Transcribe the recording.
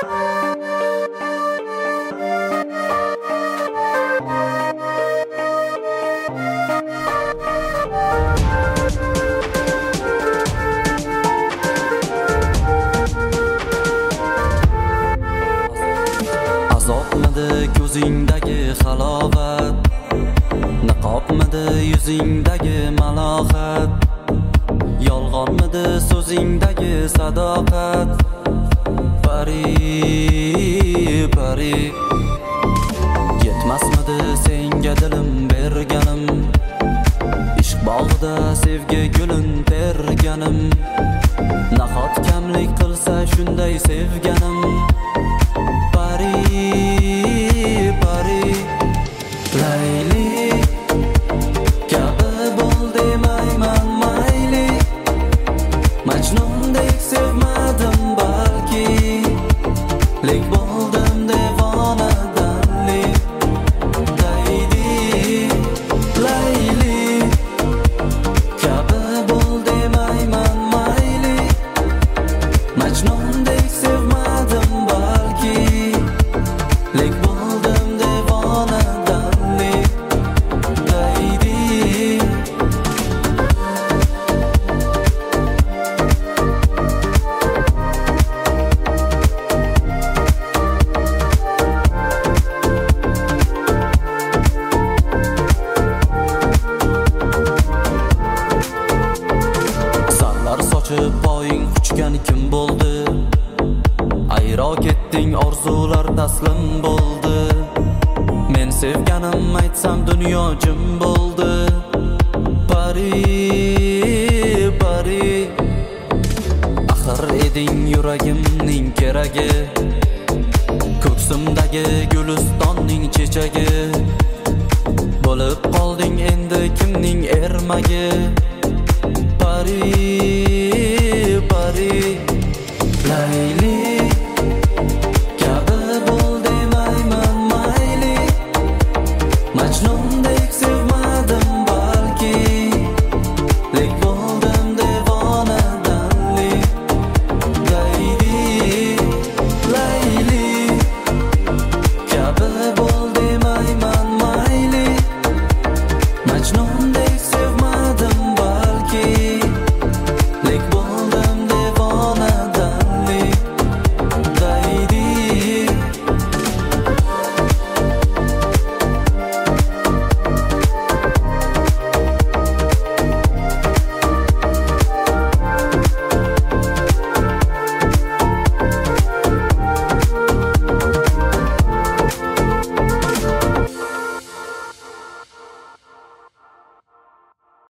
Azobmidi ko'zingdagi halovat, niqobmidi yuzingdagi malohat, yolg'onmidi so'zingdagi sadoqat. Pari pari yetmasmidi senga dilim berganim, ishq bog'ida sevgi gulin terganim. Nahot kamlik qilsa shunday sevganim. Pari pari Layli kabi bo'l demayman mayli, Majnundek sevmadim balki, lek bo'ldim devonadanli. Daydi Layli kabi bo'l demayman mayli, Majnundek sevmadim balki, lek bo'ldim devonadanli. Daydi sarlar sochib poying quchgan kim bo'ldi? Ayro ketding orzular taslim bo'ldi. Men sevganim aytsam dunyo jim bo'ldi. Pari pari axir eding yuragimning keragi, ko'ksimdagi gulistonning chechagi. Bo'lib qolding endi kimning ermagi. Pari pari Layli